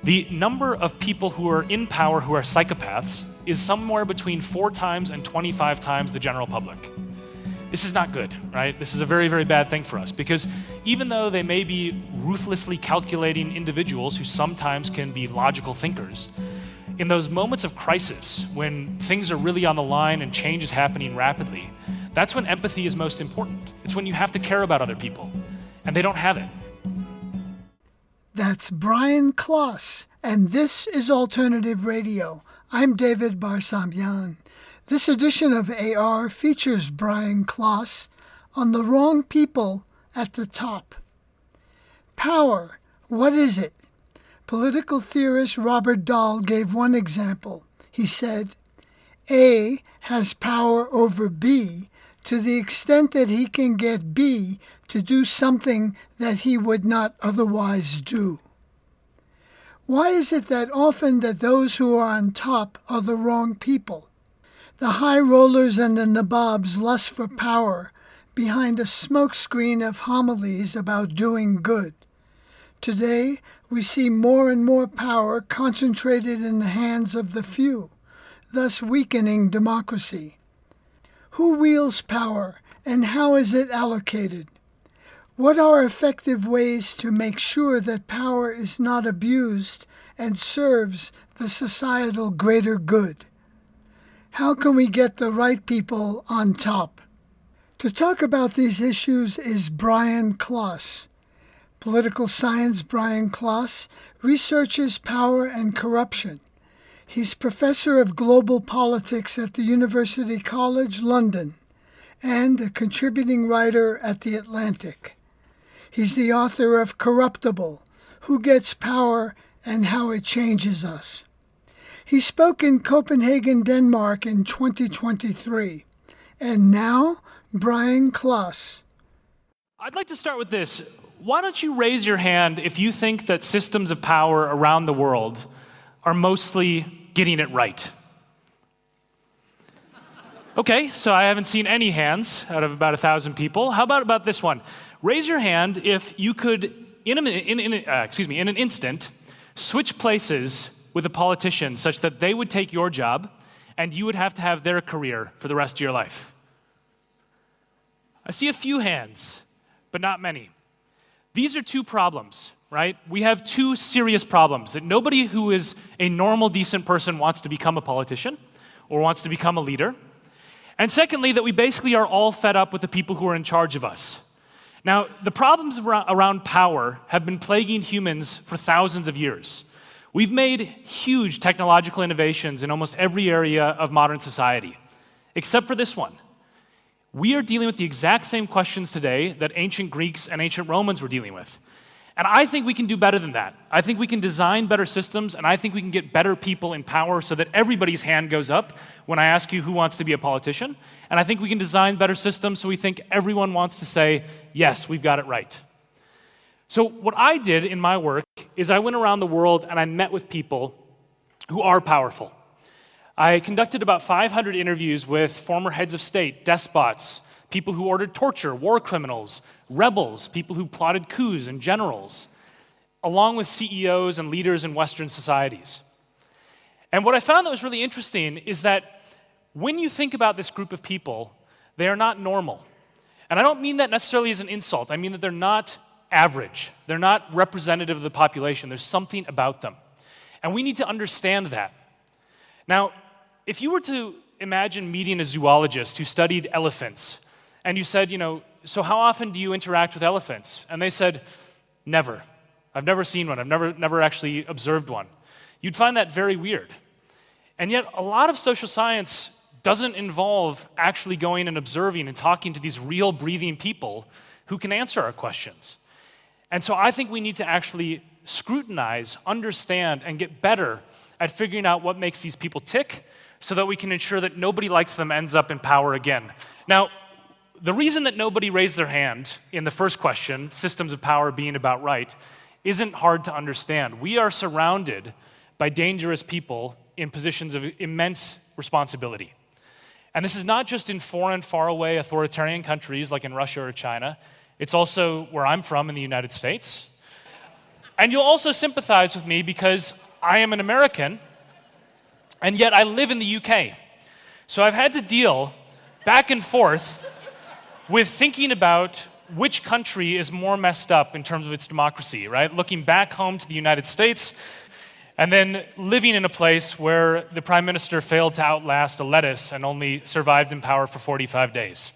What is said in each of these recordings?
The number of people who are in power who are psychopaths is somewhere between 4 times and 25 times the general public. This is not good, right? This is a very, very bad thing for us, because even though they may be ruthlessly calculating individuals who sometimes can be logical thinkers, in those moments of crisis, when things are really on the line and change is happening rapidly, that's when empathy is most important. It's when you have to care about other people, and they don't have it. That's Brian Klaas, and this is Alternative Radio. I'm David Barsamian. This edition of AR features Brian Klaas on the wrong people at the top. Power, what is it? Political theorist Robert Dahl gave one example. He said, A has power over B to the extent that he can get B to do something that he would not otherwise do. Why is it that often that those who are on top are the wrong people? The high rollers and the nabobs lust for power behind a smokescreen of homilies about doing good. Today, we see more and more power concentrated in the hands of the few, thus weakening democracy. Who wields power, and how is it allocated? What are effective ways to make sure that power is not abused and serves the societal greater good? How can we get the right people on top? To talk about these issues is Brian Klaas. Political science Brian Klaas researches power and corruption. He's professor of global politics at the University College London and a contributing writer at The Atlantic. He's the author of Corruptible, Who Gets Power and How It Changes Us. He spoke in Copenhagen, Denmark in 2023. And now, Brian Klaas. I'd like to start with this. Why don't you raise your hand if you think that systems of power around the world are mostly getting it right? Okay, so I haven't seen any hands out of about 1,000 people. How about this one? Raise your hand if you could, in an instant, switch places with a politician such that they would take your job and you would have to have their career for the rest of your life. I see a few hands, but not many. These are 2 problems, right? We have 2 serious problems, that nobody who is a normal, decent person wants to become a politician or wants to become a leader. And secondly, that we basically are all fed up with the people who are in charge of us. Now, the problems around power have been plaguing humans for thousands of years. We've made huge technological innovations in almost every area of modern society, except for this one. We are dealing with the exact same questions today that ancient Greeks and ancient Romans were dealing with. And I think we can do better than that. I think we can design better systems, and I think we can get better people in power so that everybody's hand goes up when I ask you who wants to be a politician. And I think we can design better systems so we think everyone wants to say, yes, we've got it right. So what I did in my work is I went around the world and I met with people who are powerful. I conducted about 500 interviews with former heads of state, despots, people who ordered torture, war criminals, rebels, people who plotted coups, and generals, along with CEOs and leaders in Western societies. And what I found that was really interesting is that when you think about this group of people, they are not normal. And I don't mean that necessarily as an insult. I mean that they're not average. They're not representative of the population. There's something about them. And we need to understand that. Now, if you were to imagine meeting a zoologist who studied elephants, and you said, so how often do you interact with elephants? And they said, never. I've never seen one. I've never actually observed one. You'd find that very weird. And yet, a lot of social science doesn't involve actually going and observing and talking to these real breathing people who can answer our questions. And so I think we need to actually scrutinize, understand, and get better at figuring out what makes these people tick so that we can ensure that nobody likes them ends up in power again. Now, the reason that nobody raised their hand in the first question, systems of power being about right, isn't hard to understand. We are surrounded by dangerous people in positions of immense responsibility. And this is not just in foreign, faraway, authoritarian countries like in Russia or China. It's also where I'm from in the United States. And you'll also sympathize with me because I am an American, and yet I live in the UK. So I've had to deal back and forth with thinking about which country is more messed up in terms of its democracy, right? Looking back home to the United States, and then living in a place where the prime minister failed to outlast a lettuce and only survived in power for 45 days.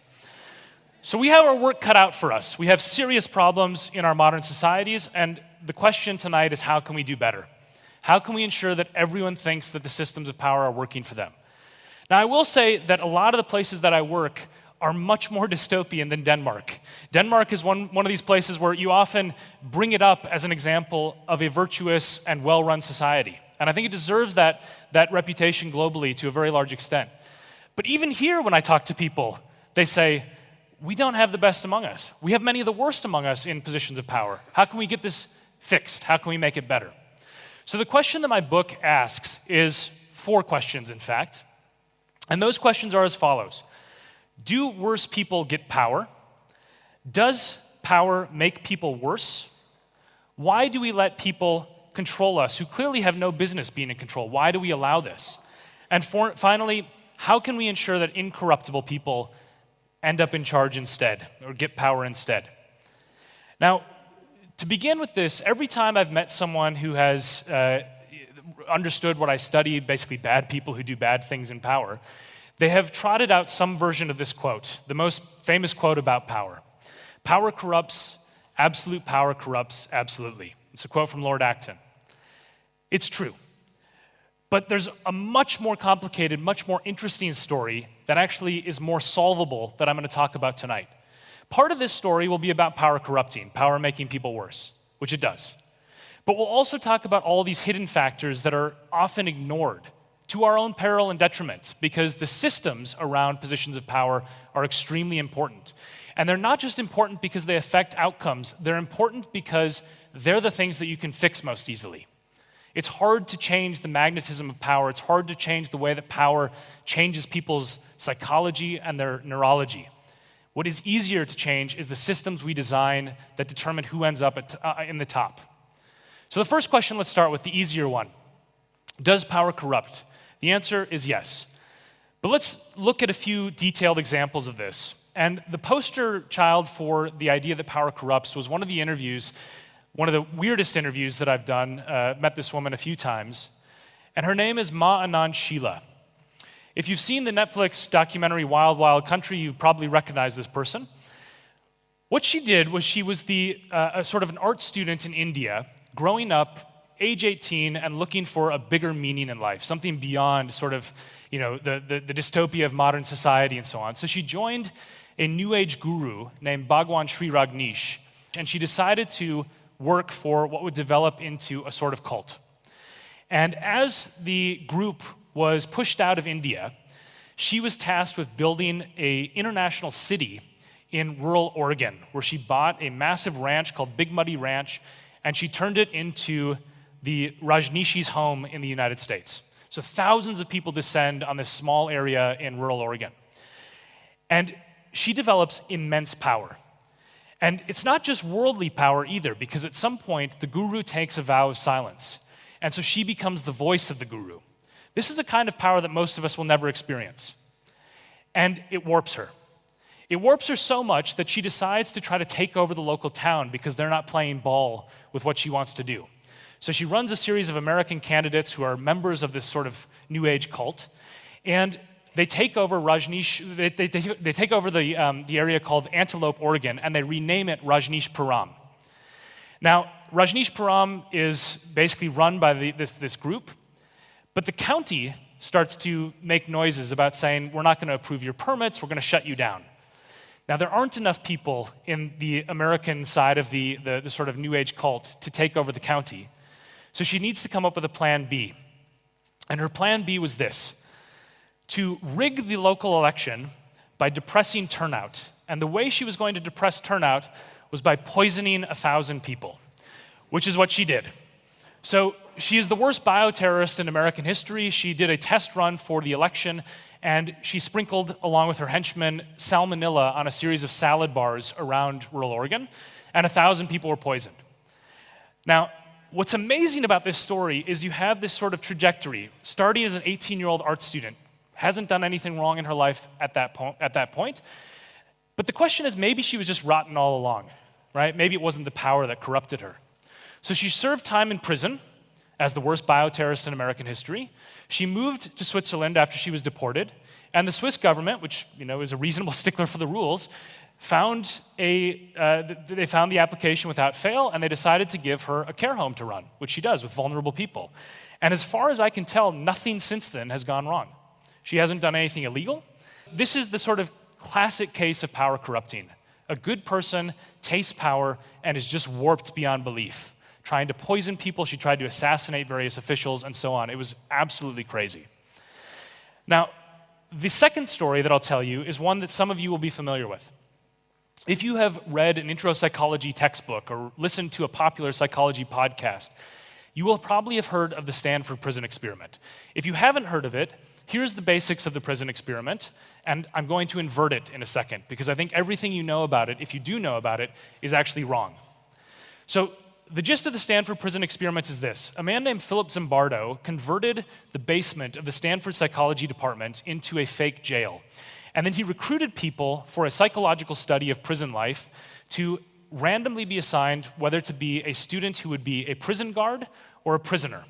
So we have our work cut out for us. We have serious problems in our modern societies, and the question tonight is, how can we do better? How can we ensure that everyone thinks that the systems of power are working for them? Now, I will say that a lot of the places that I work are much more dystopian than Denmark. Denmark is one of these places where you often bring it up as an example of a virtuous and well-run society. And I think it deserves that reputation globally to a very large extent. But even here, when I talk to people, they say, we don't have the best among us. We have many of the worst among us in positions of power. How can we get this fixed? How can we make it better? So the question that my book asks is 4 questions, in fact. And those questions are as follows. Do worse people get power? Does power make people worse? Why do we let people control us who clearly have no business being in control? Why do we allow this? And finally, how can we ensure that incorruptible people end up in charge instead, or get power instead? Now, to begin with this, every time I've met someone who has understood what I study, basically bad people who do bad things in power, they have trotted out some version of this quote, the most famous quote about power. Power corrupts, absolute power corrupts absolutely. It's a quote from Lord Acton. It's true. But there's a much more complicated, much more interesting story that actually is more solvable that I'm going to talk about tonight. Part of this story will be about power corrupting, power making people worse, which it does. But we'll also talk about all these hidden factors that are often ignored to our own peril and detriment, because the systems around positions of power are extremely important. And they're not just important because they affect outcomes, they're important because they're the things that you can fix most easily. It's hard to change the magnetism of power. It's hard to change the way that power changes people's psychology and their neurology. What is easier to change is the systems we design that determine who ends up in the top. So the first question, let's start with the easier one. Does power corrupt? The answer is yes. But let's look at a few detailed examples of this. And the poster child for the idea that power corrupts was one of the interviews, one of the weirdest interviews that I've done. Met this woman a few times. And her name is Ma Anand Sheela. If you've seen the Netflix documentary Wild Wild Country, you probably recognize this person. What she did was she was a sort of an art student in India, growing up, age 18, and looking for a bigger meaning in life, something beyond sort of, the dystopia of modern society and so on. So she joined a New Age guru named Bhagwan Sri Rajneesh, and she decided to work for what would develop into a sort of cult. And as the group was pushed out of India, she was tasked with building an international city in rural Oregon, where she bought a massive ranch called Big Muddy Ranch, and she turned it into the Rajneeshis' home in the United States. So thousands of people descend on this small area in rural Oregon. And she develops immense power. And it's not just worldly power either, because at some point, the guru takes a vow of silence. And so she becomes the voice of the guru. This is a kind of power that most of us will never experience. And it warps her. It warps her so much that she decides to try to take over the local town because they're not playing ball with what she wants to do. So she runs a series of American candidates who are members of this sort of New Age cult, and they take over Rajneesh. They take over the area called Antelope, Oregon, and they rename it Rajneeshpuram. Now, Rajneeshpuram is basically run by this group, but the county starts to make noises about saying, we're not going to approve your permits, we're going to shut you down. Now, there aren't enough people in the American side of the sort of New Age cult to take over the county. So she needs to come up with a plan B. And her plan B was this: to rig the local election by depressing turnout. And the way she was going to depress turnout was by poisoning 1,000 people, which is what she did. So she is the worst bioterrorist in American history. She did a test run for the election, and she sprinkled, along with her henchmen, salmonella on a series of salad bars around rural Oregon, and 1,000 people were poisoned. Now, what's amazing about this story is you have this sort of trajectory, starting as an 18-year-old art student, hasn't done anything wrong in her life at that point. But the question is, maybe she was just rotten all along, right? Maybe it wasn't the power that corrupted her. So she served time in prison as the worst bioterrorist in American history. She moved to Switzerland after she was deported, and the Swiss government, which is a reasonable stickler for the rules, found the application without fail, and they decided to give her a care home to run, which she does with vulnerable people. And as far as I can tell, nothing since then has gone wrong. She hasn't done anything illegal. This is the sort of classic case of power corrupting. A good person tastes power and is just warped beyond belief. Trying to poison people, she tried to assassinate various officials, and so on. It was absolutely crazy. Now, the second story that I'll tell you is one that some of you will be familiar with. If you have read an intro psychology textbook or listened to a popular psychology podcast, you will probably have heard of the Stanford Prison Experiment. If you haven't heard of it, here's the basics of the prison experiment, and I'm going to invert it in a second, because I think everything you know about it, if you do know about it, is actually wrong. So the gist of the Stanford Prison Experiment is this. A man named Philip Zimbardo converted the basement of the Stanford Psychology Department into a fake jail. And then he recruited people for a psychological study of prison life to randomly be assigned whether to be a student who would be a prison guard or a prisoner.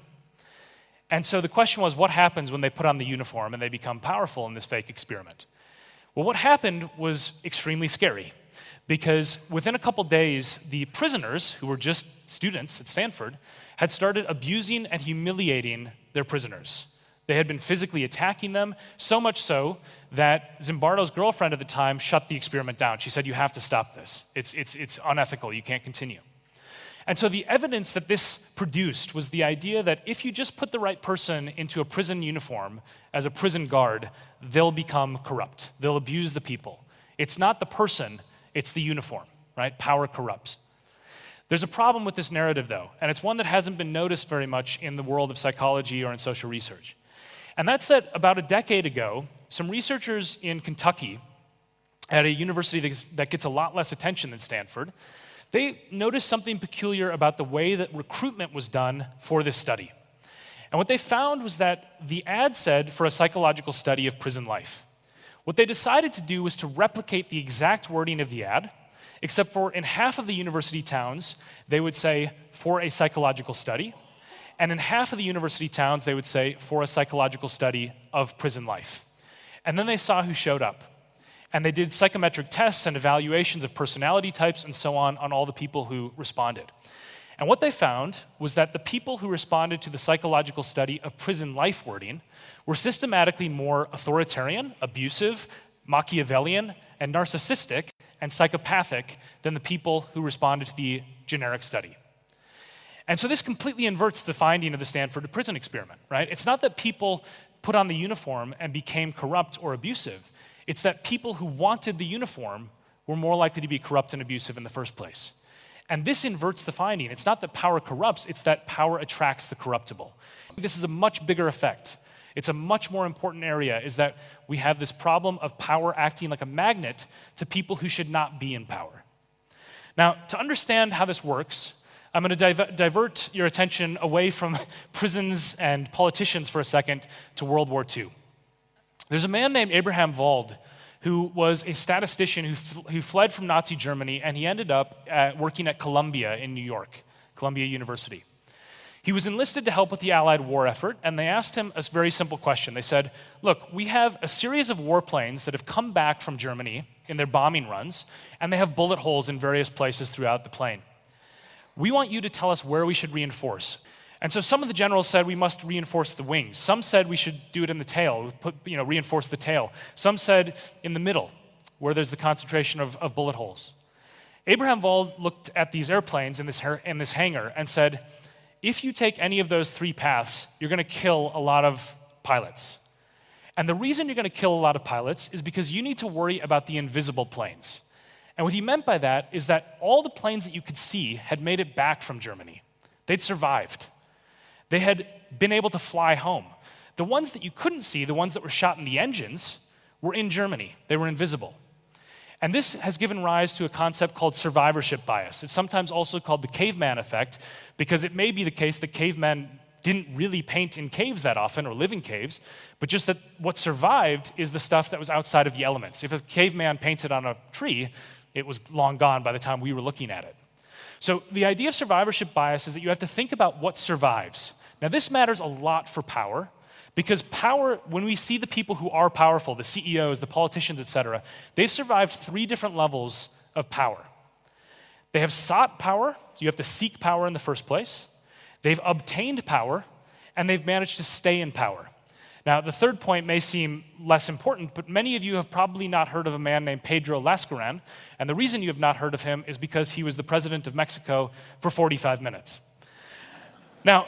And so the question was, what happens when they put on the uniform and they become powerful in this fake experiment? Well, what happened was extremely scary, because within a couple days, the prisoners, who were just students at Stanford, had started abusing and humiliating their prisoners. They had been physically attacking them, so much so that Zimbardo's girlfriend at the time shut the experiment down. She said, "You have to stop this. It's unethical. You can't continue." And so the evidence that this produced was the idea that if you just put the right person into a prison uniform as a prison guard, they'll become corrupt. They'll abuse the people. It's not the person, it's the uniform, right? Power corrupts. There's a problem with this narrative, though, and it's one that hasn't been noticed very much in the world of psychology or in social research. And that's that about a decade ago, some researchers in Kentucky at a university that gets a lot less attention than Stanford, they noticed something peculiar about the way that recruitment was done for this study. And what they found was that the ad said for a psychological study of prison life. What they decided to do was to replicate the exact wording of the ad, except for in half of the university towns, they would say, for a psychological study, and in half of the university towns, they would say, for a psychological study of prison life. And then they saw who showed up. And they did psychometric tests and evaluations of personality types and so on all the people who responded. And what they found was that the people who responded to the psychological study of prison life wording were systematically more authoritarian, abusive, Machiavellian, and narcissistic and psychopathic than the people who responded to the generic study. And so this completely inverts the finding of the Stanford Prison Experiment, right? It's not that people put on the uniform and became corrupt or abusive. It's that people who wanted the uniform were more likely to be corrupt and abusive in the first place. And this inverts the finding. It's not that power corrupts, it's that power attracts the corruptible. This is a much bigger effect. It's a much more important area, is that we have this problem of power acting like a magnet to people who should not be in power. Now, to understand how this works, I'm going to divert your attention away from prisons and politicians for a second to World War II. There's a man named Abraham Wald who was a statistician who fled from Nazi Germany, and he ended up working at Columbia in New York, Columbia University. He was enlisted to help with the Allied war effort, and they asked him a very simple question. They said, look, we have a series of warplanes that have come back from Germany in their bombing runs, and they have bullet holes in various places throughout the plane. We want you to tell us where we should reinforce. And so some of the generals said we must reinforce the wings. Some said we should do it in the tail, reinforce the tail. Some said in the middle, where there's the concentration of bullet holes. Abraham Wald looked at these airplanes in this hangar and said, if you take any of those three paths, you're going to kill a lot of pilots. And the reason you're going to kill a lot of pilots is because you need to worry about the invisible planes. And what he meant by that is that all the planes that you could see had made it back from Germany. They'd survived. They had been able to fly home. The ones that you couldn't see, the ones that were shot in the engines, were in Germany. They were invisible. And this has given rise to a concept called survivorship bias. It's sometimes also called the caveman effect, because it may be the case that cavemen didn't really paint in caves that often or live in caves, but just that what survived is the stuff that was outside of the elements. If a caveman painted on a tree, it was long gone by the time we were looking at it. So the idea of survivorship bias is that you have to think about what survives. Now this matters a lot for power, because power, when we see the people who are powerful, the CEOs, the politicians, et cetera, they've survived 3 different levels of power. They have sought power, so you have to seek power in the first place. They've obtained power, and they've managed to stay in power. Now, the third point may seem less important, but many of you have probably not heard of a man named Pedro Lascaran, and the reason you have not heard of him is because he was the president of Mexico for 45 minutes. Now,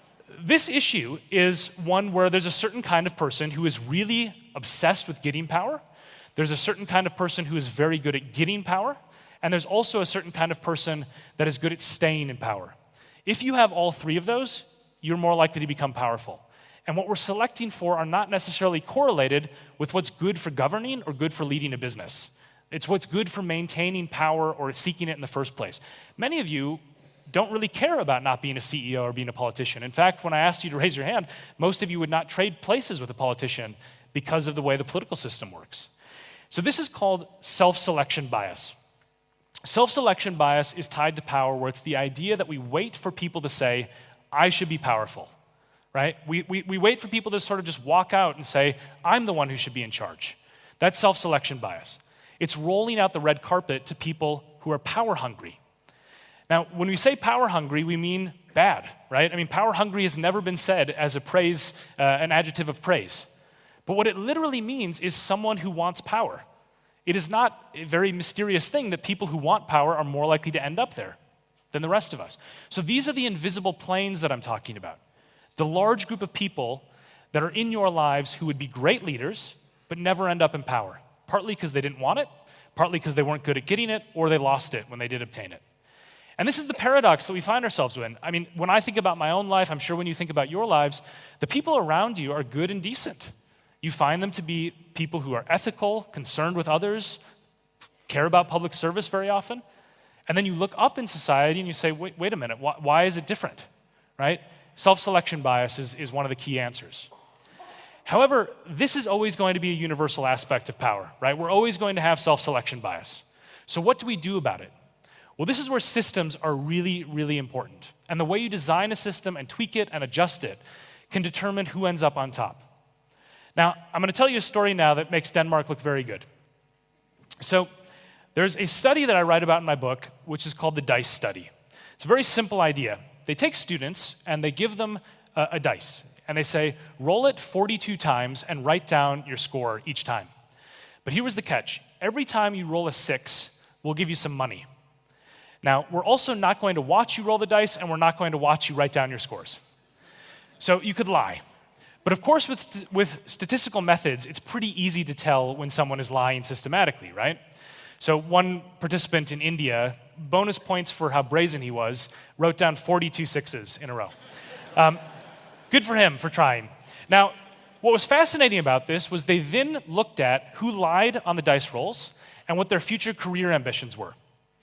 this issue is one where there's a certain kind of person who is really obsessed with getting power. There's a certain kind of person who is very good at getting power. And there's also a certain kind of person that is good at staying in power. If you have all 3 of those, you're more likely to become powerful. And what we're selecting for are not necessarily correlated with what's good for governing or good for leading a business. It's what's good for maintaining power or seeking it in the first place. Many of you don't really care about not being a CEO or being a politician. In fact, when I asked you to raise your hand, most of you would not trade places with a politician because of the way the political system works. So this is called self-selection bias. Self-selection bias is tied to power, where it's the idea that we wait for people to say, I should be powerful, right? We wait for people to sort of just walk out and say, I'm the one who should be in charge. That's self-selection bias. It's rolling out the red carpet to people who are power hungry. Now, when we say power hungry, we mean bad, right? I mean, power hungry has never been said as a praise, an adjective of praise. But what it literally means is someone who wants power. It is not a very mysterious thing that people who want power are more likely to end up there than the rest of us. So these are the invisible planes that I'm talking about. The large group of people that are in your lives who would be great leaders, but never end up in power. Partly because they didn't want it, partly because they weren't good at getting it, or they lost it when they did obtain it. And this is the paradox that we find ourselves in. I mean, when I think about my own life, I'm sure when you think about your lives, the people around you are good and decent. You find them to be people who are ethical, concerned with others, care about public service very often. And then you look up in society and you say, wait a minute, why is it different, right? Self-selection bias is one of the key answers. However, this is always going to be a universal aspect of power, right? We're always going to have self-selection bias. So what do we do about it? Well, this is where systems are really, really important. And the way you design a system and tweak it and adjust it can determine who ends up on top. Now, I'm going to tell you a story now that makes Denmark look very good. So there's a study that I write about in my book, which is called the DICE study. It's a very simple idea. They take students and they give them a dice. And they say, roll it 42 times and write down your score each time. But here was the catch. Every time you roll a 6, we'll give you some money. Now, we're also not going to watch you roll the dice, and we're not going to watch you write down your scores. So you could lie. But of course, with statistical methods, it's pretty easy to tell when someone is lying systematically, right? So one participant in India, bonus points for how brazen he was, wrote down 42 6s in a row. Good for him for trying. Now, what was fascinating about this was they then looked at who lied on the dice rolls and what their future career ambitions were.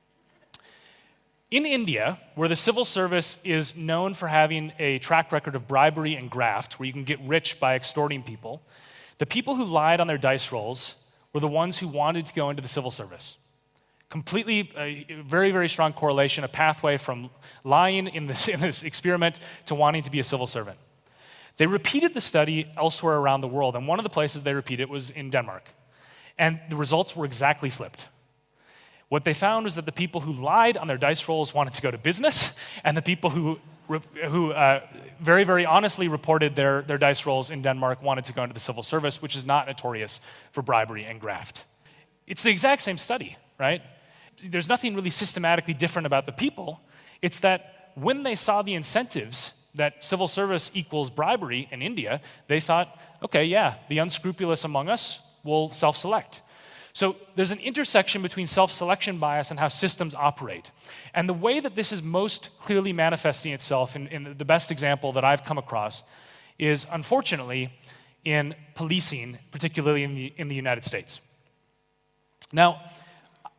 In India, where the civil service is known for having a track record of bribery and graft, where you can get rich by extorting people, the people who lied on their dice rolls were the ones who wanted to go into the civil service. Completely, a very, very strong correlation, a pathway from lying in this experiment to wanting to be a civil servant. They repeated the study elsewhere around the world, and one of the places they repeated was in Denmark. And the results were exactly flipped. What they found was that the people who lied on their dice rolls wanted to go to business, and the people who very, very honestly reported their dice rolls in Denmark wanted to go into the civil service, which is not notorious for bribery and graft. It's the exact same study, right? There's nothing really systematically different about the people. It's that when they saw the incentives that civil service equals bribery in India, they thought, okay, yeah, the unscrupulous among us will self-select. So there's an intersection between self-selection bias and how systems operate. And the way that this is most clearly manifesting itself in the best example that I've come across is, unfortunately, in policing, particularly in the United States. Now,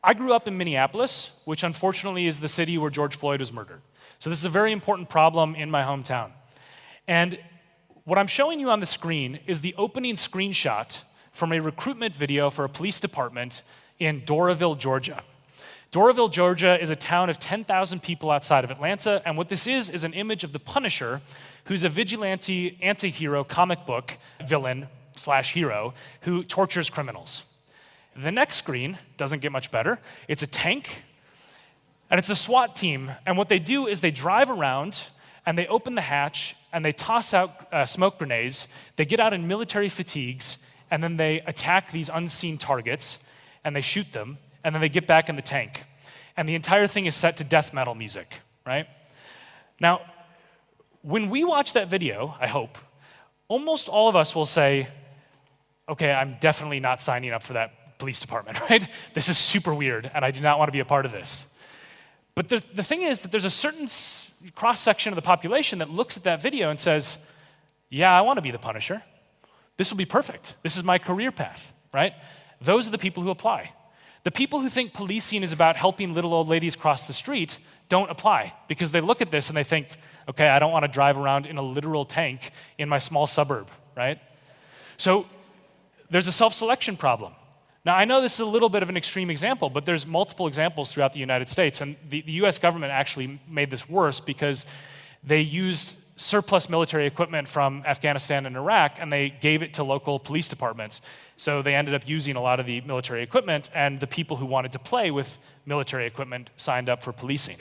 I grew up in Minneapolis, which unfortunately is the city where George Floyd was murdered. So this is a very important problem in my hometown. And what I'm showing you on the screen is the opening screenshot from a recruitment video for a police department in Doraville, Georgia. Doraville, Georgia is a town of 10,000 people outside of Atlanta, and what this is an image of the Punisher, who's a vigilante anti-hero comic book villain / hero who tortures criminals. The next screen doesn't get much better. It's a tank, and it's a SWAT team, and what they do is they drive around, and they open the hatch, and they toss out smoke grenades. They get out in military fatigues, and then they attack these unseen targets, and they shoot them, and then they get back in the tank. And the entire thing is set to death metal music, right? Now, when we watch that video, I hope, almost all of us will say, okay, I'm definitely not signing up for that police department, right? This is super weird, and I do not want to be a part of this. But the thing is that there's a certain cross-section of the population that looks at that video and says, yeah, I want to be the Punisher. This will be perfect. This is my career path, right? Those are the people who apply. The people who think policing is about helping little old ladies cross the street don't apply because they look at this and they think, okay, I don't want to drive around in a literal tank in my small suburb, right? So there's a self-selection problem. Now, I know this is a little bit of an extreme example, but there's multiple examples throughout the United States, and the US government actually made this worse because they used surplus military equipment from Afghanistan and Iraq, and they gave it to local police departments. So they ended up using a lot of the military equipment, and the people who wanted to play with military equipment signed up for policing.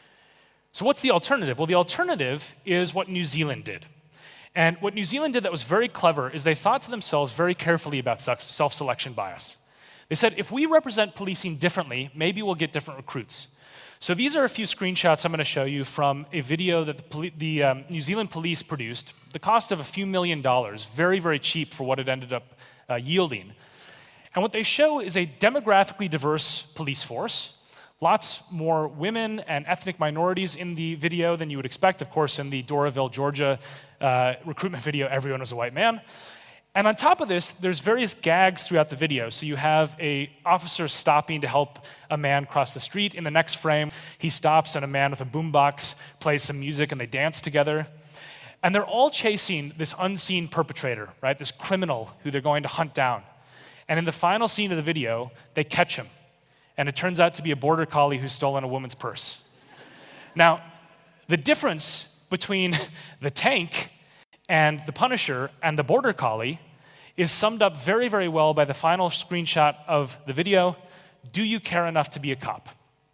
So what's the alternative? Well, the alternative is what New Zealand did. And what New Zealand did that was very clever is they thought to themselves very carefully about self-selection bias. They said, if we represent policing differently, maybe we'll get different recruits. So these are a few screenshots I'm going to show you from a video that the New Zealand police produced. The cost of a few $1 million, very, very cheap for what it ended up yielding. And what they show is a demographically diverse police force. Lots more women and ethnic minorities in the video than you would expect. Of course, in the Doraville, Georgia recruitment video, everyone was a white man. And on top of this, there's various gags throughout the video. So you have an officer stopping to help a man cross the street. In the next frame, he stops and a man with a boombox plays some music and they dance together. And they're all chasing this unseen perpetrator, right? This criminal who they're going to hunt down. And in the final scene of the video, they catch him. And it turns out to be a border collie who's stolen a woman's purse. Now, the difference between the tank and the Punisher and the border collie is summed up very, very well by the final screenshot of the video. Do you care enough to be a cop?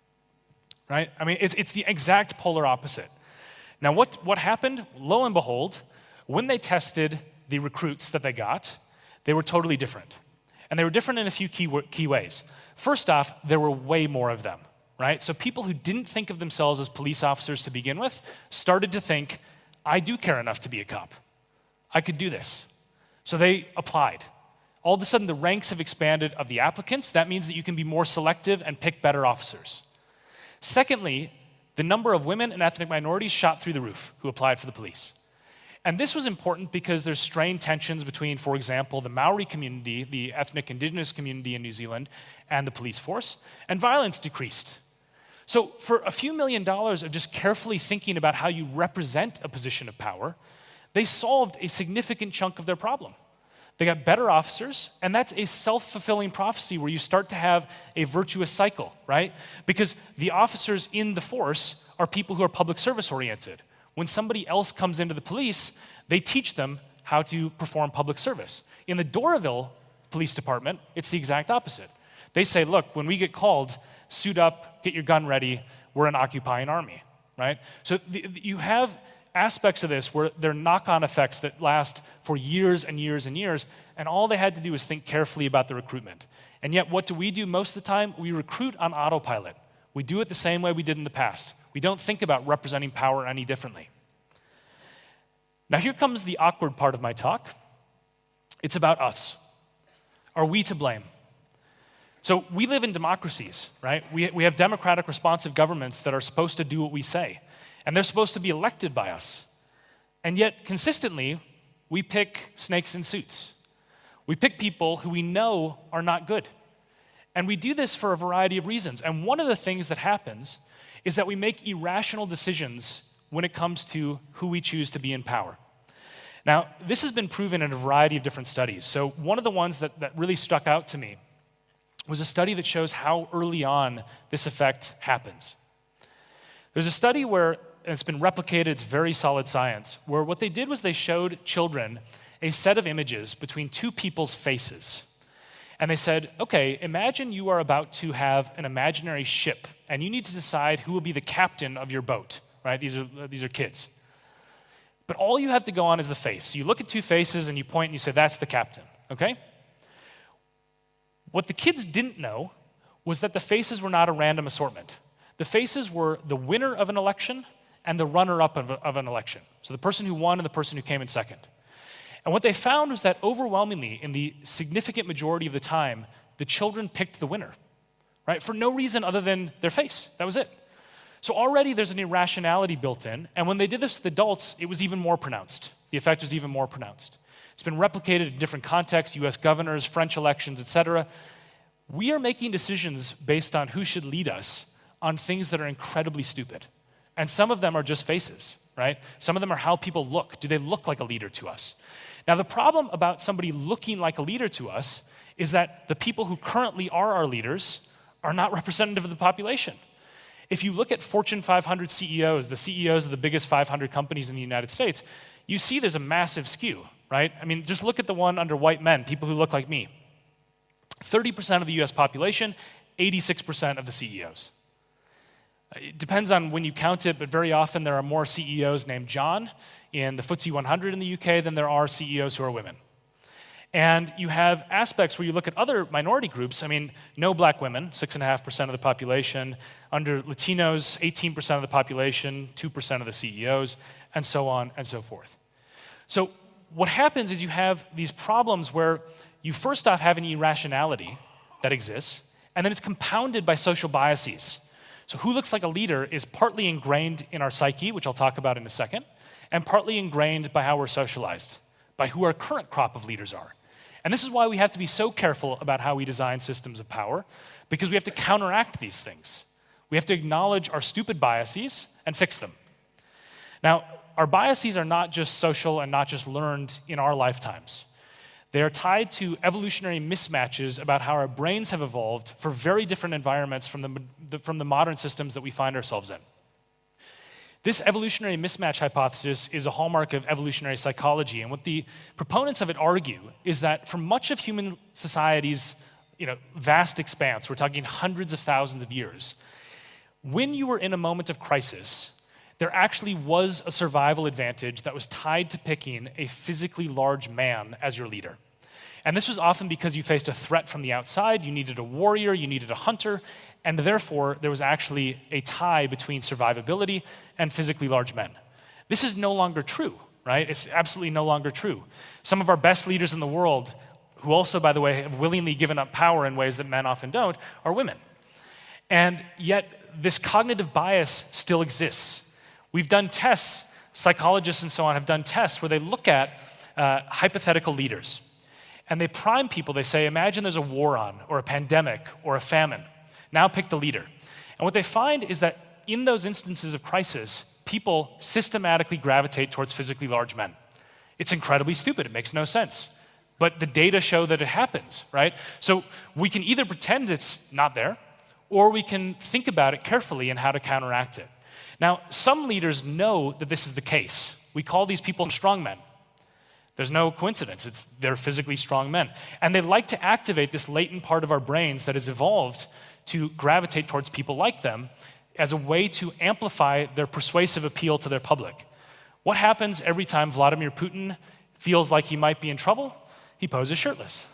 Right? I mean, it's the exact polar opposite. Now, what happened? Lo and behold, when they tested the recruits that they got, they were totally different. And they were different in a few key ways. First off, there were way more of them, right? So people who didn't think of themselves as police officers to begin with started to think, I do care enough to be a cop. I could do this. So they applied. All of a sudden, the ranks have expanded of the applicants. That means that you can be more selective and pick better officers. Secondly, the number of women and ethnic minorities shot through the roof who applied for the police. And this was important because there's strained tensions between, for example, the Maori community, the ethnic indigenous community in New Zealand, and the police force, and violence decreased. So for a few $1 million of just carefully thinking about how you represent a position of power, they solved a significant chunk of their problem. They got better officers, and that's a self-fulfilling prophecy where you start to have a virtuous cycle, right? Because the officers in the force are people who are public service oriented. When somebody else comes into the police, they teach them how to perform public service. In the Doraville Police Department, it's the exact opposite. They say, look, when we get called, suit up, get your gun ready, we're an occupying army, right? So you have aspects of this where there are knock-on effects that last for years and years and years, and all they had to do was think carefully about the recruitment. And yet, what do we do most of the time? We recruit on autopilot. We do it the same way we did in the past. We don't think about representing power any differently. Now, here comes the awkward part of my talk. It's about us. Are we to blame? So we live in democracies, right? We have democratic responsive governments that are supposed to do what we say. And they're supposed to be elected by us. And yet, consistently, we pick snakes in suits. We pick people who we know are not good. And we do this for a variety of reasons. And one of the things that happens is that we make irrational decisions when it comes to who we choose to be in power. Now, this has been proven in a variety of different studies. So one of the ones that really stuck out to me was a study that shows how early on this effect happens. There's a study where, and it's been replicated, it's very solid science, where what they did was they showed children a set of images between two people's faces. And they said, okay, imagine you are about to have an imaginary ship, and you need to decide who will be the captain of your boat, right? These are kids. But all you have to go on is the face. So you look at two faces and you point and you say, that's the captain, okay? What the kids didn't know was that the faces were not a random assortment. The faces were the winner of an election and the runner-up of an election. So the person who won and the person who came in second. And what they found was that overwhelmingly, in the significant majority of the time, the children picked the winner, right? For no reason other than their face. That was it. So already there's an irrationality built in, and when they did this with adults, it was even more pronounced. The effect was even more pronounced. It's been replicated in different contexts, US governors, French elections, etc. We are making decisions based on who should lead us on things that are incredibly stupid. And some of them are just faces, right? Some of them are how people look. Do they look like a leader to us? Now, the problem about somebody looking like a leader to us is that the people who currently are our leaders are not representative of the population. If you look at Fortune 500 CEOs, the CEOs of the biggest 500 companies in the United States, you see there's a massive skew, right? I mean, just look at the one under white men, people who look like me. 30% of the US population, 86% of the CEOs. It depends on when you count it, but very often there are more CEOs named John in the FTSE 100 in the UK than there are CEOs who are women. And you have aspects where you look at other minority groups. I mean, no black women, 6.5% of the population. Under Latinos, 18% of the population, 2% of the CEOs, and so on and so forth. So what happens is you have these problems where you first off have an irrationality that exists, and then it's compounded by social biases. So who looks like a leader is partly ingrained in our psyche, which I'll talk about in a second, and partly ingrained by how we're socialized, by who our current crop of leaders are. And this is why we have to be so careful about how we design systems of power, because we have to counteract these things. We have to acknowledge our stupid biases and fix them. Now, our biases are not just social and not just learned in our lifetimes. They are tied to evolutionary mismatches about how our brains have evolved for very different environments from the modern systems that we find ourselves in. This evolutionary mismatch hypothesis is a hallmark of evolutionary psychology, and what the proponents of it argue is that for much of human society's vast expanse, we're talking hundreds of thousands of years, when you were in a moment of crisis, there actually was a survival advantage that was tied to picking a physically large man as your leader. And this was often because you faced a threat from the outside, you needed a warrior, you needed a hunter, and therefore there was actually a tie between survivability and physically large men. This is no longer true, right? It's absolutely no longer true. Some of our best leaders in the world, who also, by the way, have willingly given up power in ways that men often don't, are women. And yet this cognitive bias still exists. We've done tests, psychologists and so on have done tests where they look at hypothetical leaders. And they prime people, they say, imagine there's a war on, or a pandemic, or a famine. Now pick the leader. And what they find is that in those instances of crisis, people systematically gravitate towards physically large men. It's incredibly stupid, it makes no sense. But the data show that it happens, right? So we can either pretend it's not there, or we can think about it carefully and how to counteract it. Now, some leaders know that this is the case. We call these people strong men. There's no coincidence. They're physically strong men. And they like to activate this latent part of our brains that has evolved to gravitate towards people like them as a way to amplify their persuasive appeal to their public. What happens every time Vladimir Putin feels like he might be in trouble? He poses shirtless.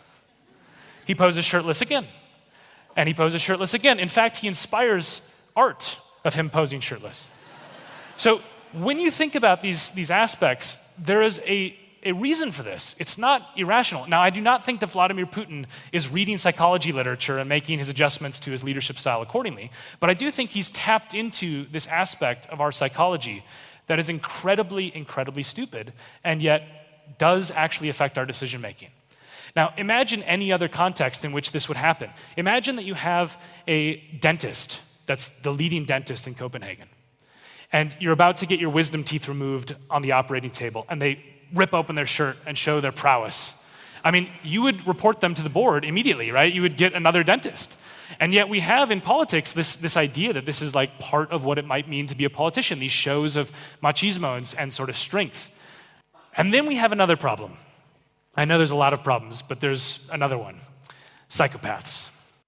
He poses shirtless again. And he poses shirtless again. In fact, he inspires art of him posing shirtless. So when you think about these aspects, there is a reason for this. It's not irrational. Now, I do not think that Vladimir Putin is reading psychology literature and making his adjustments to his leadership style accordingly, but I do think he's tapped into this aspect of our psychology that is incredibly, incredibly stupid and yet does actually affect our decision making. Now, imagine any other context in which this would happen. Imagine that you have a dentist that's the leading dentist in Copenhagen, and you're about to get your wisdom teeth removed on the operating table, and they rip open their shirt and show their prowess. I mean, you would report them to the board immediately, right? You would get another dentist. And yet we have in politics this idea that this is like part of what it might mean to be a politician, these shows of machismo and sort of strength. And then we have another problem. I know there's a lot of problems, but there's another one: psychopaths.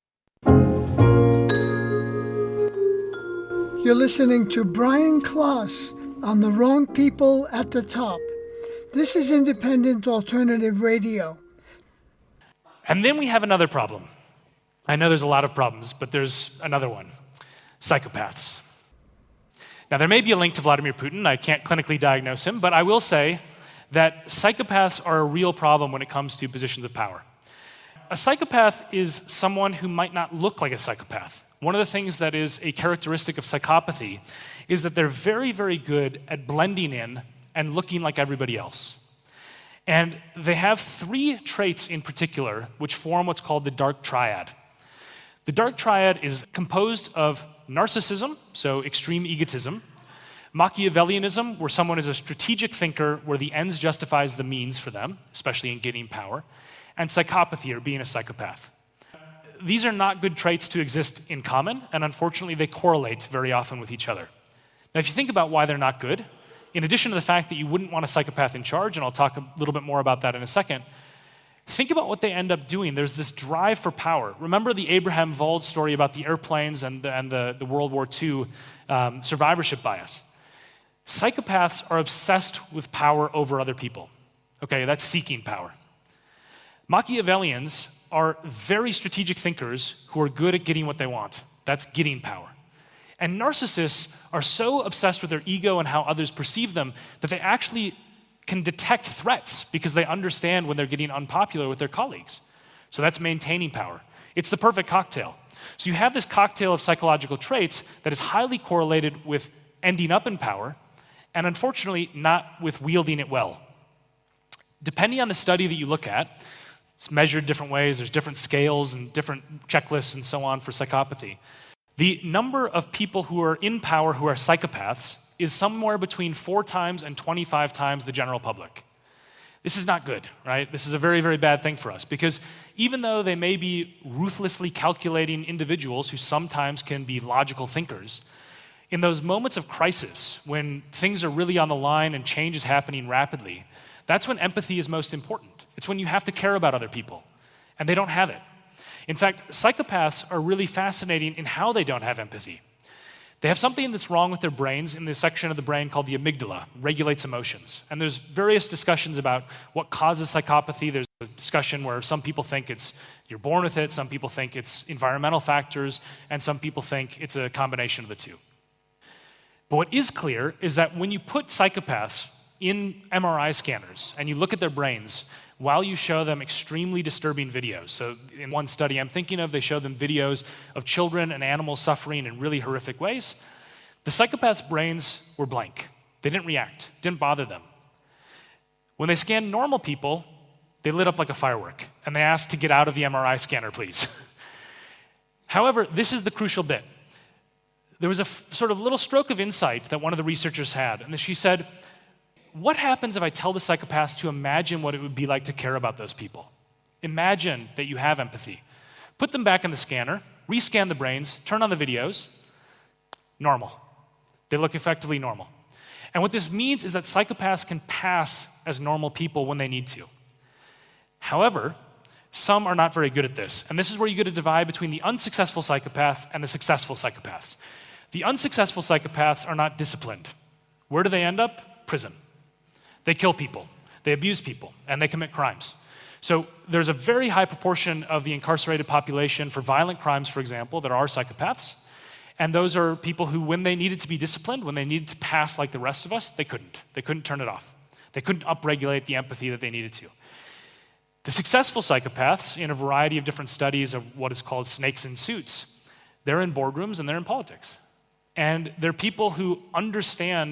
You're listening to Brian Klaas on The Wrong People at the Top. This is Independent Alternative Radio. And then we have another problem. I know there's a lot of problems, but there's another one: psychopaths. Now, there may be a link to Vladimir Putin. I can't clinically diagnose him, but I will say that psychopaths are a real problem when it comes to positions of power. A psychopath is someone who might not look like a psychopath. One of the things that is a characteristic of psychopathy is that they're very, very good at blending in and looking like everybody else. And they have 3 traits in particular which form what's called the dark triad. The dark triad is composed of narcissism, so extreme egotism; Machiavellianism, where someone is a strategic thinker where the ends justifies the means for them, especially in gaining power; and psychopathy, or being a psychopath. These are not good traits to exist in common, and unfortunately they correlate very often with each other. Now, if you think about why they're not good, in addition to the fact that you wouldn't want a psychopath in charge, and I'll talk a little bit more about that in a second, think about what they end up doing. There's this drive for power. Remember the Abraham Wald story about the airplanes and the World War II survivorship bias? Psychopaths are obsessed with power over other people. Okay, that's seeking power. Machiavellians are very strategic thinkers who are good at getting what they want. That's getting power. And narcissists are so obsessed with their ego and how others perceive them that they actually can detect threats because they understand when they're getting unpopular with their colleagues. So that's maintaining power. It's the perfect cocktail. So you have this cocktail of psychological traits that is highly correlated with ending up in power, and unfortunately not with wielding it well. Depending on the study that you look at, it's measured different ways, there's different scales and different checklists and so on for psychopathy. The number of people who are in power who are psychopaths is somewhere between 4 times and 25 times the general public. This is not good, right? This is a very, very bad thing for us, because even though they may be ruthlessly calculating individuals who sometimes can be logical thinkers, in those moments of crisis, when things are really on the line and change is happening rapidly, that's when empathy is most important. It's when you have to care about other people, and they don't have it. In fact, psychopaths are really fascinating in how they don't have empathy. They have something that's wrong with their brains in the section of the brain called the amygdala, regulates emotions. And there's various discussions about what causes psychopathy. There's a discussion where some people think it's you're born with it, some people think it's environmental factors, and some people think it's a combination of the two. But what is clear is that when you put psychopaths in MRI scanners and you look at their brains while you show them extremely disturbing videos. So in one study I'm thinking of, they showed them videos of children and animals suffering in really horrific ways. The psychopaths' brains were blank. They didn't react, didn't bother them. When they scanned normal people, they lit up like a firework, and they asked to get out of the MRI scanner, please. However, this is the crucial bit. There was a sort of little stroke of insight that one of the researchers had, and she said, what happens if I tell the psychopaths to imagine what it would be like to care about those people? Imagine that you have empathy. Put them back in the scanner, rescan the brains, turn on the videos, normal. They look effectively normal. And what this means is that psychopaths can pass as normal people when they need to. However, some are not very good at this, and this is where you get a divide between the unsuccessful psychopaths and the successful psychopaths. The unsuccessful psychopaths are not disciplined. Where do they end up? Prison. They kill people, they abuse people, and they commit crimes. So there's a very high proportion of the incarcerated population for violent crimes, for example, that are psychopaths. And those are people who, when they needed to be disciplined, when they needed to pass like the rest of us, they couldn't. They couldn't turn it off. They couldn't upregulate the empathy that they needed to. The successful psychopaths, in a variety of different studies of what is called snakes in suits, they're in boardrooms and they're in politics. And they're people who understand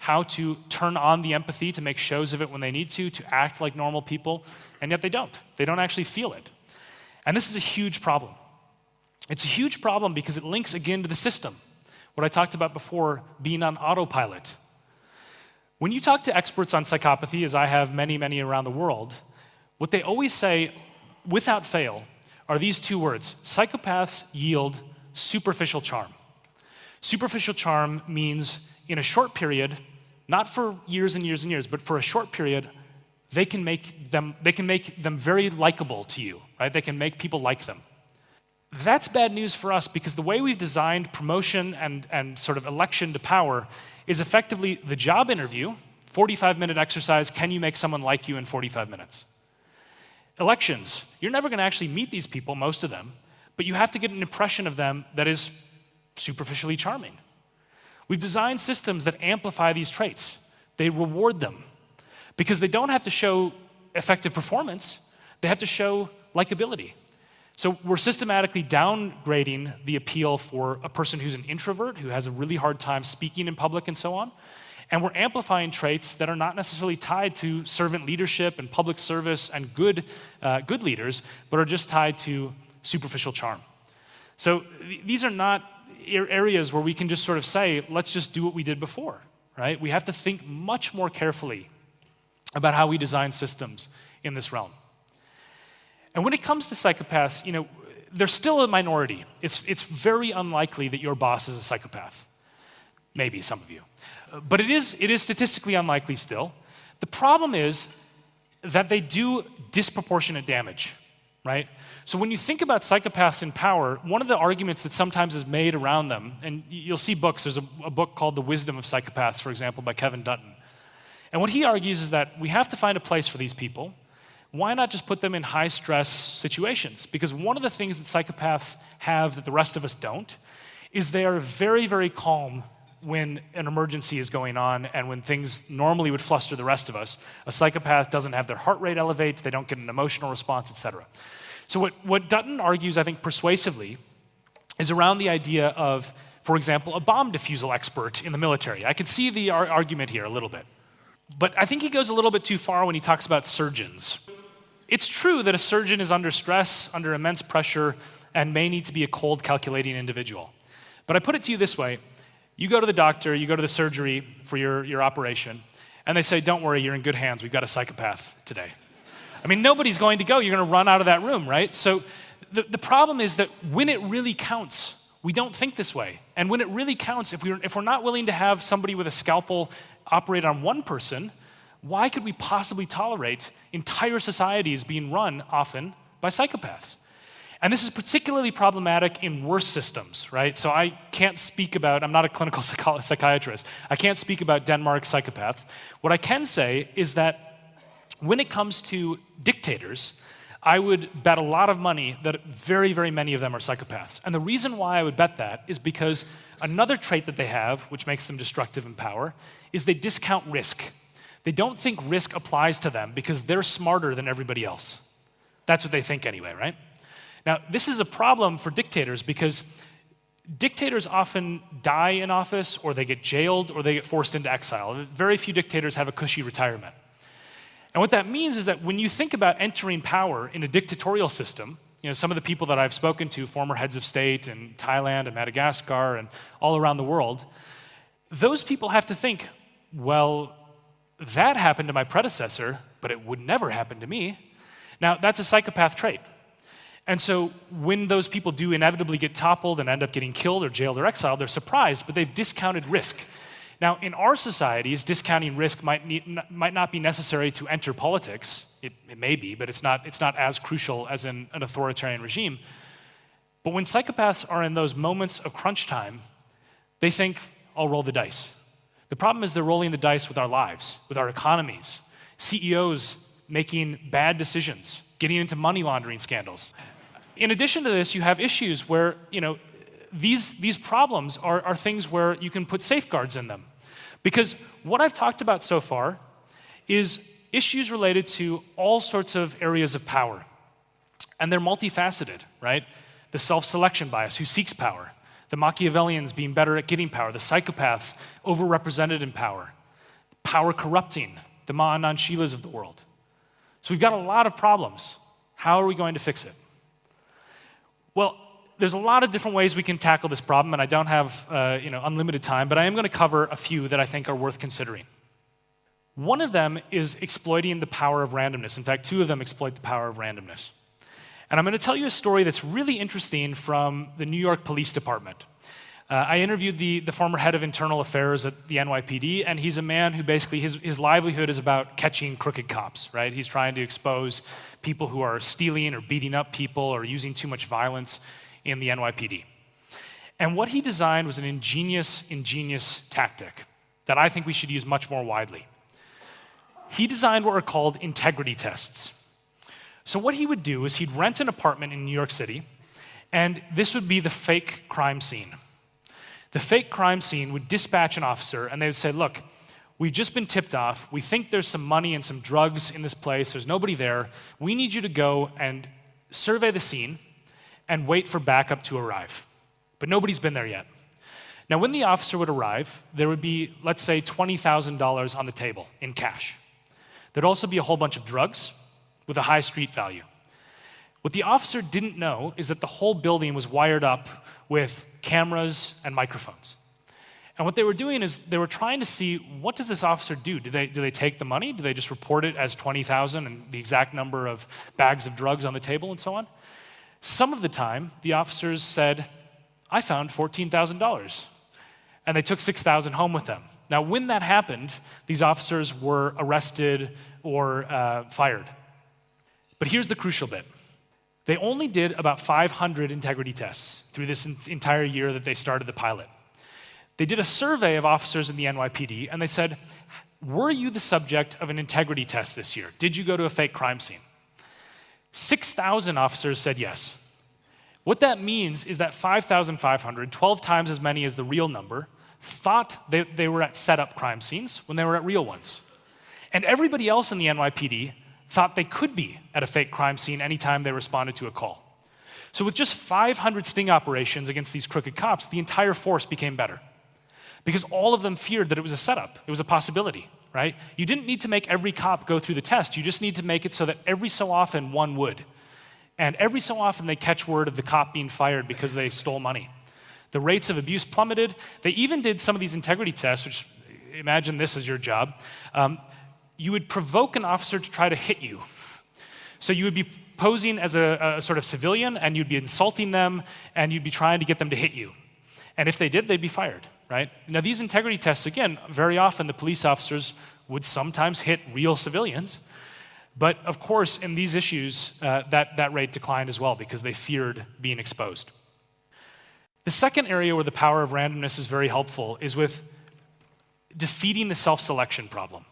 how to turn on the empathy to make shows of it when they need to act like normal people, and yet they don't. They don't actually feel it. And this is a huge problem. It's a huge problem because it links again to the system. What I talked about before, being on autopilot. When you talk to experts on psychopathy, as I have many, many around the world, what they always say, without fail, are these two words: psychopaths yield superficial charm. Superficial charm means in a short period, not for years and years and years, but for a short period, they can make them very likable to you, right? They can make people like them. That's bad news for us because the way we've designed promotion and sort of election to power is effectively the job interview, 45-minute exercise, can you make someone like you in 45 minutes? Elections, you're never going to actually meet these people, most of them, but you have to get an impression of them that is superficially charming. We've designed systems that amplify these traits. They reward them because they don't have to show effective performance, they have to show likability. So we're systematically downgrading the appeal for a person who's an introvert, who has a really hard time speaking in public and so on, and we're amplifying traits that are not necessarily tied to servant leadership and public service and good leaders, but are just tied to superficial charm. So these are not areas where we can just sort of say, let's just do what we did before, right? We have to think much more carefully about how we design systems in this realm. And when it comes to psychopaths, they're still a minority. It's very unlikely that your boss is a psychopath. Maybe some of you. But it is statistically unlikely still. The problem is that they do disproportionate damage, right? So when you think about psychopaths in power, one of the arguments that sometimes is made around them, and you'll see books, there's a book called The Wisdom of Psychopaths, for example, by Kevin Dutton. And what he argues is that we have to find a place for these people. Why not just put them in high-stress situations? Because one of the things that psychopaths have that the rest of us don't is they are very, very calm when an emergency is going on and when things normally would fluster the rest of us. A psychopath doesn't have their heart rate elevate, they don't get an emotional response, etc. So what Dutton argues, I think, persuasively, is around the idea of, for example, a bomb defusal expert in the military. I can see the argument here a little bit. But I think he goes a little bit too far when he talks about surgeons. It's true that a surgeon is under stress, under immense pressure, and may need to be a cold, calculating individual. But I put it to you this way. You go to the doctor, you go to the surgery for your operation, and they say, don't worry, you're in good hands. We've got a psychopath today. I mean, nobody's going to go. You're going to run out of that room, right? So the problem is that when it really counts, we don't think this way. And when it really counts, if we're not willing to have somebody with a scalpel operate on one person, why could we possibly tolerate entire societies being run often by psychopaths? And this is particularly problematic in worse systems, right? So I can't speak about, I'm not a clinical psychiatrist, I can't speak about Denmark's psychopaths. What I can say is that when it comes to dictators, I would bet a lot of money that very, very many of them are psychopaths. And the reason why I would bet that is because another trait that they have, which makes them destructive in power, is they discount risk. They don't think risk applies to them because they're smarter than everybody else. That's what they think anyway, right? Now, this is a problem for dictators because dictators often die in office or they get jailed or they get forced into exile. Very few dictators have a cushy retirement. And what that means is that when you think about entering power in a dictatorial system, some of the people that I've spoken to, former heads of state in Thailand and Madagascar and all around the world, those people have to think, well, that happened to my predecessor, but it would never happen to me. Now, that's a psychopath trait. And so when those people do inevitably get toppled and end up getting killed or jailed or exiled, they're surprised, but they've discounted risk. Now, in our societies, discounting risk might not be necessary to enter politics. It may be, but it's not as crucial as in an authoritarian regime. But when psychopaths are in those moments of crunch time, they think, I'll roll the dice. The problem is they're rolling the dice with our lives, with our economies. CEOs making bad decisions, getting into money laundering scandals. In addition to this, you have issues where, these problems are things where you can put safeguards in them. Because what I've talked about so far is issues related to all sorts of areas of power. And they're multifaceted, right? The self-selection bias, who seeks power. The Machiavellians being better at getting power. The psychopaths overrepresented in power. power corrupting, the Ma Anand Sheilas of the world. So we've got a lot of problems. How are we going to fix it? Well, there's a lot of different ways we can tackle this problem, and I don't have unlimited time, but I am going to cover a few that I think are worth considering. One of them is exploiting the power of randomness. In fact, two of them exploit the power of randomness. And I'm going to tell you a story that's really interesting from the New York Police Department. I interviewed the former head of internal affairs at the NYPD, and he's a man who basically, his livelihood is about catching crooked cops, right? He's trying to expose people who are stealing or beating up people or using too much violence in the NYPD. And what he designed was an ingenious tactic that I think we should use much more widely. He designed what are called integrity tests. So what he would do is he'd rent an apartment in New York City, and this would be the fake crime scene. The fake crime scene would dispatch an officer, and they would say, look, we've just been tipped off. We think there's some money and some drugs in this place. There's nobody there. We need you to go and survey the scene and wait for backup to arrive. But nobody's been there yet. Now, when the officer would arrive, there would be, let's say, $20,000 on the table in cash. There'd also be a whole bunch of drugs with a high street value. What the officer didn't know is that the whole building was wired up with cameras and microphones. And what they were doing is they were trying to see, what does this officer do? Do they take the money? Do they just report it as 20,000 and the exact number of bags of drugs on the table and so on? Some of the time, the officers said, I found $14,000. And they took 6,000 home with them. Now, when that happened, these officers were arrested or fired. But here's the crucial bit. They only did about 500 integrity tests through this entire year that they started the pilot. They did a survey of officers in the NYPD, and they said, were you the subject of an integrity test this year? Did you go to a fake crime scene? 6,000 officers said yes. What that means is that 5,500, 12 times as many as the real number, thought they were at set-up crime scenes when they were at real ones. And everybody else in the NYPD thought they could be at a fake crime scene anytime they responded to a call. So with just 500 sting operations against these crooked cops, the entire force became better. Because all of them feared that it was a setup. It was a possibility, right? You didn't need to make every cop go through the test. You just need to make it so that every so often one would. And every so often they catch word of the cop being fired because they stole money. The rates of abuse plummeted. They even did some of these integrity tests, which, imagine this as your job. You would provoke an officer to try to hit you. So you would be posing as a sort of civilian, and you'd be insulting them, and you'd be trying to get them to hit you. And if they did, they'd be fired, right? Now, these integrity tests, again, very often the police officers would sometimes hit real civilians. But of course, in these issues, that rate declined as well because they feared being exposed. The second area where the power of randomness is very helpful is with defeating the self-selection problem.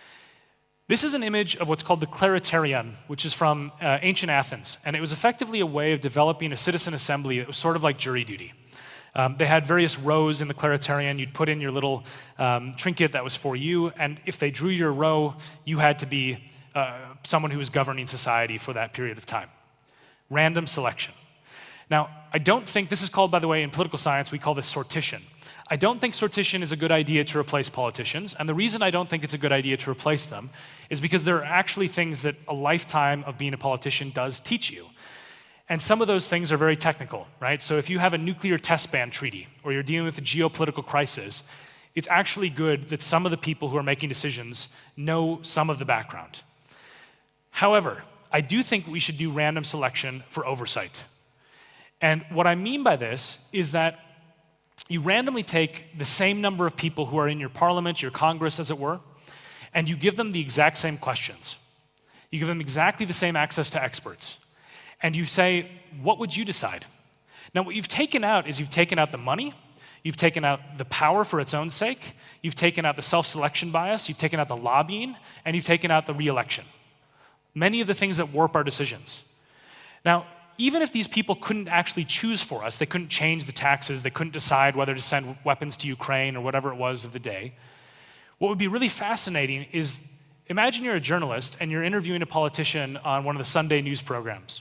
This is an image of what's called the Clariterion, which is from ancient Athens. And it was effectively a way of developing a citizen assembly that was sort of like jury duty. They had various rows in the Clariterion. You'd put in your little trinket that was for you, and if they drew your row, you had to be someone who was governing society for that period of time. Random selection. Now, I don't think, this is called, by the way, in political science, we call this sortition. I don't think sortition is a good idea to replace politicians, and the reason I don't think it's a good idea to replace them is because there are actually things that a lifetime of being a politician does teach you. And some of those things are very technical, right? So if you have a nuclear test ban treaty, or you're dealing with a geopolitical crisis, it's actually good that some of the people who are making decisions know some of the background. However, I do think we should do random selection for oversight. And what I mean by this is that you randomly take the same number of people who are in your parliament, your Congress, as it were, and you give them the exact same questions. You give them exactly the same access to experts. And you say, what would you decide? Now, what you've taken out is you've taken out the money, you've taken out the power for its own sake, you've taken out the self-selection bias, you've taken out the lobbying, and you've taken out the re-election. Many of the things that warp our decisions. Now, even if these people couldn't actually choose for us, they couldn't change the taxes, they couldn't decide whether to send weapons to Ukraine or whatever it was of the day, what would be really fascinating is, imagine you're a journalist and you're interviewing a politician on one of the Sunday news programs.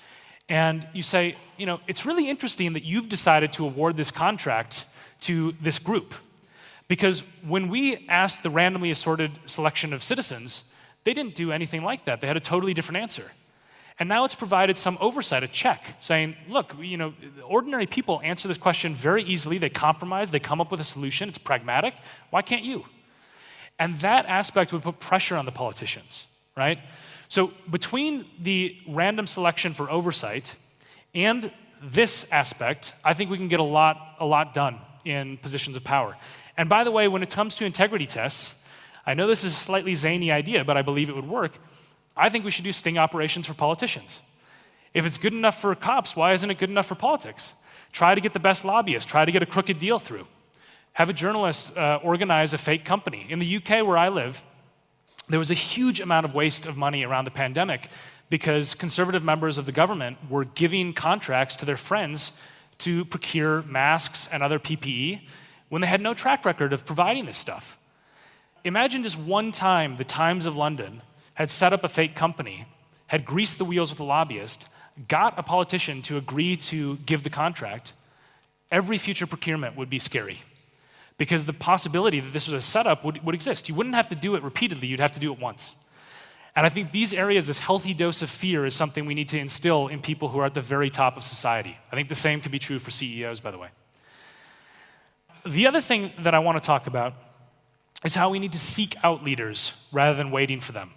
And you say, it's really interesting that you've decided to award this contract to this group. Because when we asked the randomly assorted selection of citizens, they didn't do anything like that. They had a totally different answer. And now it's provided some oversight, a check, saying, look, ordinary people answer this question very easily. They compromise, they come up with a solution. It's pragmatic. Why can't you? And that aspect would put pressure on the politicians, right? So between the random selection for oversight and this aspect, I think we can get a lot done in positions of power. And by the way, when it comes to integrity tests, I know this is a slightly zany idea, but I believe it would work. I think we should do sting operations for politicians. If it's good enough for cops, why isn't it good enough for politics? Try to get the best lobbyists. Try to get a crooked deal through. Have a journalist organize a fake company. In the UK where I live, there was a huge amount of waste of money around the pandemic because conservative members of the government were giving contracts to their friends to procure masks and other PPE when they had no track record of providing this stuff. Imagine just one time the Times of London had set up a fake company, had greased the wheels with a lobbyist, got a politician to agree to give the contract. Every future procurement would be scary because the possibility that this was a setup would exist. You wouldn't have to do it repeatedly, you'd have to do it once. And I think these areas, this healthy dose of fear is something we need to instill in people who are at the very top of society. I think the same can be true for CEOs, by the way. The other thing that I want to talk about is how we need to seek out leaders rather than waiting for them.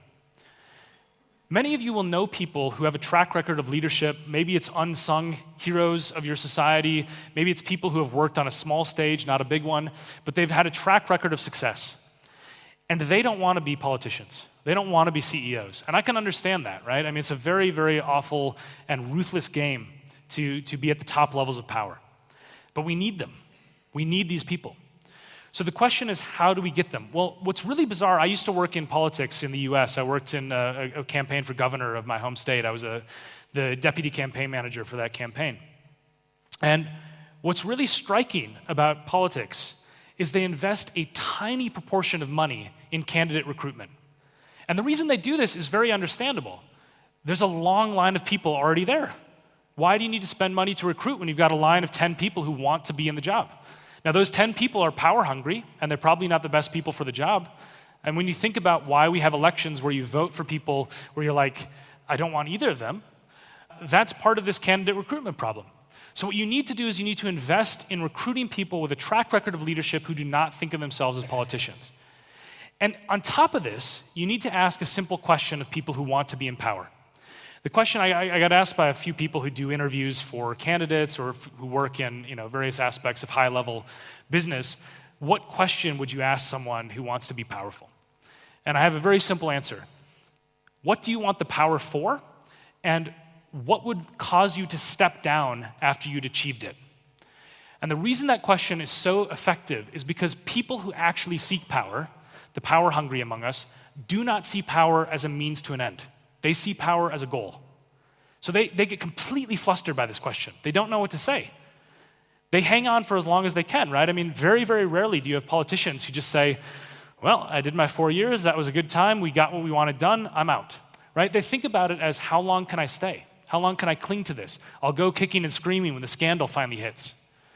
Many of you will know people who have a track record of leadership. Maybe it's unsung heroes of your society. Maybe it's people who have worked on a small stage, not a big one, but they've had a track record of success. And they don't want to be politicians. They don't want to be CEOs. And I can understand that, right? I mean, it's a very, very awful and ruthless game to be at the top levels of power. But we need them. We need these people. So the question is, how do we get them? Well, what's really bizarre, I used to work in politics in the US. I worked in a campaign for governor of my home state. I was the deputy campaign manager for that campaign. And what's really striking about politics is they invest a tiny proportion of money in candidate recruitment. And the reason they do this is very understandable. There's a long line of people already there. Why do you need to spend money to recruit when you've got a line of 10 people who want to be in the job? Now, those 10 people are power hungry, and they're probably not the best people for the job. And when you think about why we have elections where you vote for people where you're like, I don't want either of them, that's part of this candidate recruitment problem. So what you need to do is you need to invest in recruiting people with a track record of leadership who do not think of themselves as politicians. And on top of this, you need to ask a simple question of people who want to be in power. The question I got asked by a few people who do interviews for candidates or who work in various aspects of high-level business, what question would you ask someone who wants to be powerful? And I have a very simple answer. What do you want the power for? And what would cause you to step down after you'd achieved it? And the reason that question is so effective is because people who actually seek power, the power-hungry among us, do not see power as a means to an end. They see power as a goal. So they get completely flustered by this question. They don't know what to say. They hang on for as long as they can, right? I mean, very, very rarely do you have politicians who just say, well, I did my 4 years, that was a good time, we got what we wanted done, I'm out, right? They think about it as, how long can I stay? How long can I cling to this? I'll go kicking and screaming when the scandal finally hits.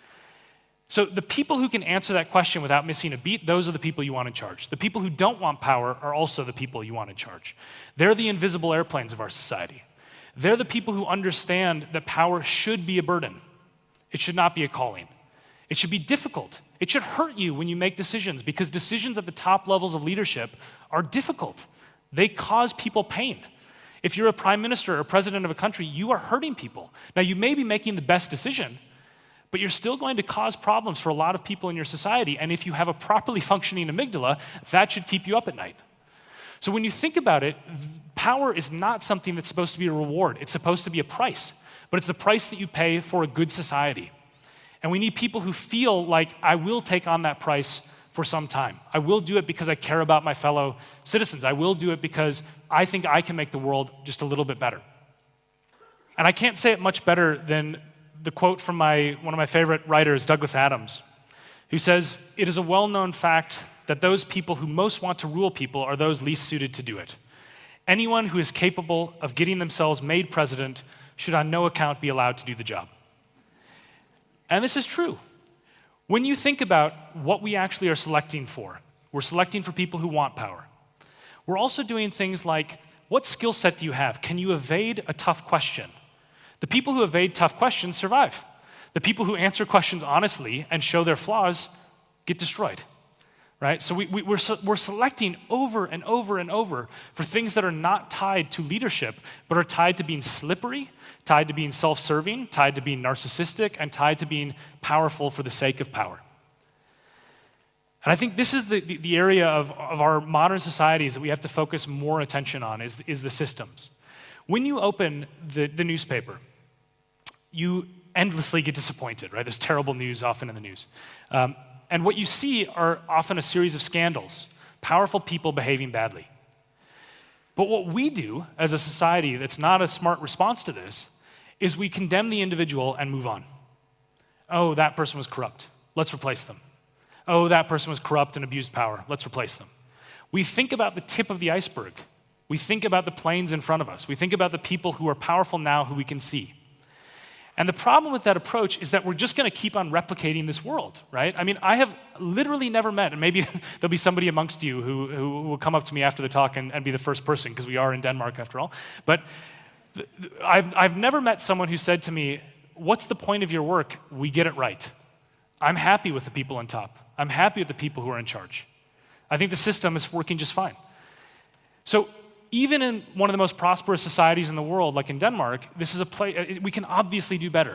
So the people who can answer that question without missing a beat, those are the people you want in charge. The people who don't want power are also the people you want in charge. They're the invisible airplanes of our society. They're the people who understand that power should be a burden. It should not be a calling. It should be difficult. It should hurt you when you make decisions because decisions at the top levels of leadership are difficult. They cause people pain. If you're a prime minister or president of a country, you are hurting people. Now, you may be making the best decision, but you're still going to cause problems for a lot of people in your society. And if you have a properly functioning amygdala, that should keep you up at night. So when you think about it, power is not something that's supposed to be a reward. It's supposed to be a price. But it's the price that you pay for a good society. And we need people who feel like, I will take on that price for some time. I will do it because I care about my fellow citizens. I will do it because I think I can make the world just a little bit better. And I can't say it much better than the quote from one of my favorite writers, Douglas Adams, who says, "It is a well-known fact that those people who most want to rule people are those least suited to do it. Anyone who is capable of getting themselves made president should on no account be allowed to do the job." And this is true. When you think about what we actually are selecting for, we're selecting for people who want power. We're also doing things like, what skill set do you have? Can you evade a tough question? The people who evade tough questions survive. The people who answer questions honestly and show their flaws get destroyed, right? So we're selecting over and over and over for things that are not tied to leadership, but are tied to being slippery, tied to being self-serving, tied to being narcissistic, and tied to being powerful for the sake of power. And I think this is the area of our modern societies that we have to focus more attention on is the systems. When you open the newspaper, you endlessly get disappointed, right? There's terrible news often in the news. And what you see are often a series of scandals, powerful people behaving badly. But what we do as a society that's not a smart response to this is we condemn the individual and move on. Oh, that person was corrupt. Let's replace them. Oh, that person was corrupt and abused power. Let's replace them. We think about the tip of the iceberg. We think about the planes in front of us. We think about the people who are powerful now who we can see. And the problem with that approach is that we're just going to keep on replicating this world, right? I mean, I have literally never met, and maybe there'll be somebody amongst you who will come up to me after the talk and be the first person, because we are in Denmark after all. But I've never met someone who said to me, what's the point of your work? We get it right. I'm happy with the people on top. I'm happy with the people who are in charge. I think the system is working just fine. So even in one of the most prosperous societies in the world, like in Denmark, this is a place, we can obviously do better.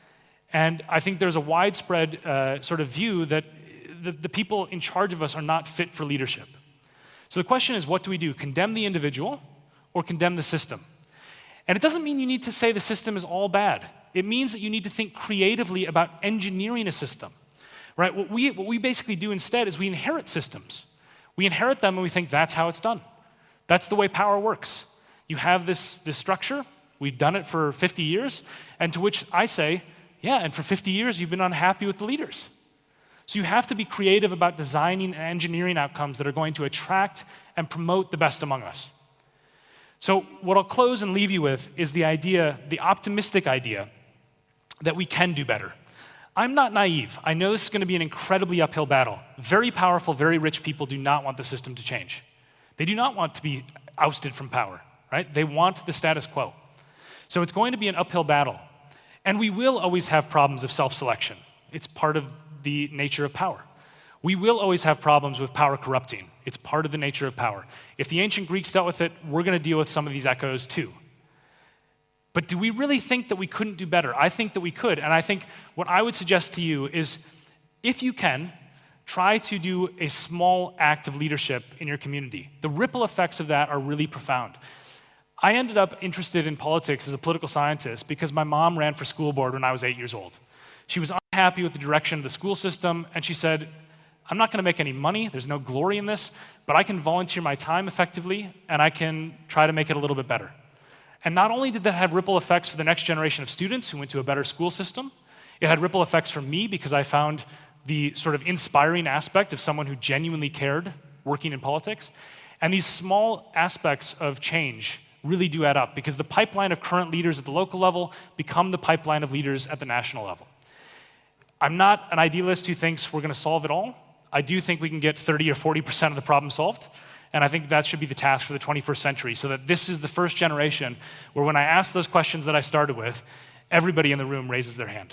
And I think there's a widespread sort of view that the people in charge of us are not fit for leadership. So the question is, what do we do? Condemn the individual or condemn the system? And it doesn't mean you need to say the system is all bad. It means that you need to think creatively about engineering a system, right? What we basically do instead is we inherit systems. We inherit them and we think that's how it's done. That's the way power works. You have this structure, we've done it for 50 years, and to which I say, yeah, and for 50 years you've been unhappy with the leaders. So you have to be creative about designing and engineering outcomes that are going to attract and promote the best among us. So what I'll close and leave you with is the idea, the optimistic idea, that we can do better. I'm not naive. I know this is going to be an incredibly uphill battle. Very powerful, very rich people do not want the system to change. They do not want to be ousted from power, right? They want the status quo. So it's going to be an uphill battle. And we will always have problems of self-selection. It's part of the nature of power. We will always have problems with power corrupting. It's part of the nature of power. If the ancient Greeks dealt with it, we're going to deal with some of these echoes too. But do we really think that we couldn't do better? I think that we could. And I think what I would suggest to you is, if you can, try to do a small act of leadership in your community. The ripple effects of that are really profound. I ended up interested in politics as a political scientist because my mom ran for school board when I was 8 years old. She was unhappy with the direction of the school system, and she said, I'm not going to make any money, there's no glory in this, but I can volunteer my time effectively, and I can try to make it a little bit better. And not only did that have ripple effects for the next generation of students who went to a better school system, it had ripple effects for me because I found the sort of inspiring aspect of someone who genuinely cared working in politics. And these small aspects of change really do add up because the pipeline of current leaders at the local level become the pipeline of leaders at the national level. I'm not an idealist who thinks we're going to solve it all. I do think we can get 30 or 40% of the problem solved. And I think that should be the task for the 21st century, so that this is the first generation where when I ask those questions that I started with, everybody in the room raises their hand.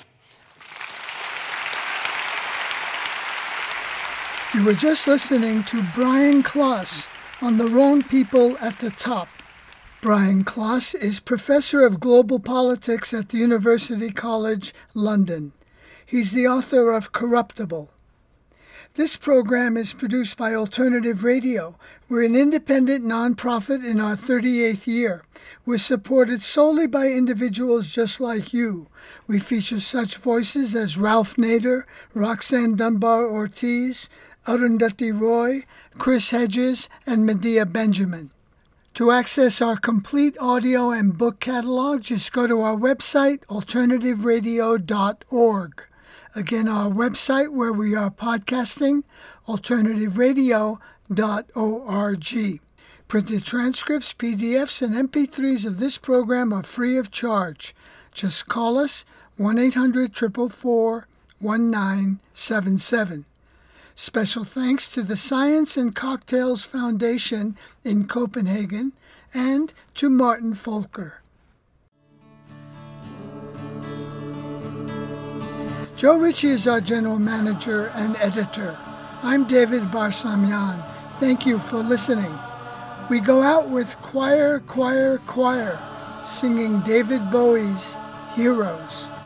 You were just listening to Brian Klaas on The Wrong People at the Top. Brian Klaas is Professor of Global Politics at the University College London. He's the author of Corruptible. This program is produced by Alternative Radio. We're an independent nonprofit in our 38th year. We're supported solely by individuals just like you. We feature such voices as Ralph Nader, Roxanne Dunbar-Ortiz, Arundhati Roy, Chris Hedges, and Medea Benjamin. To access our complete audio and book catalog, just go to our website, alternativeradio.org. Again, our website where we are podcasting, alternativeradio.org. Printed transcripts, PDFs, and MP3s of this program are free of charge. Just call us 1-800-444 1977. Special thanks to the Science and Cocktails Foundation in Copenhagen and to Martin Folker. Joe Ritchie is our general manager and editor. I'm David Barsamian. Thank you for listening. We go out with Choir, Choir, Choir, singing David Bowie's Heroes.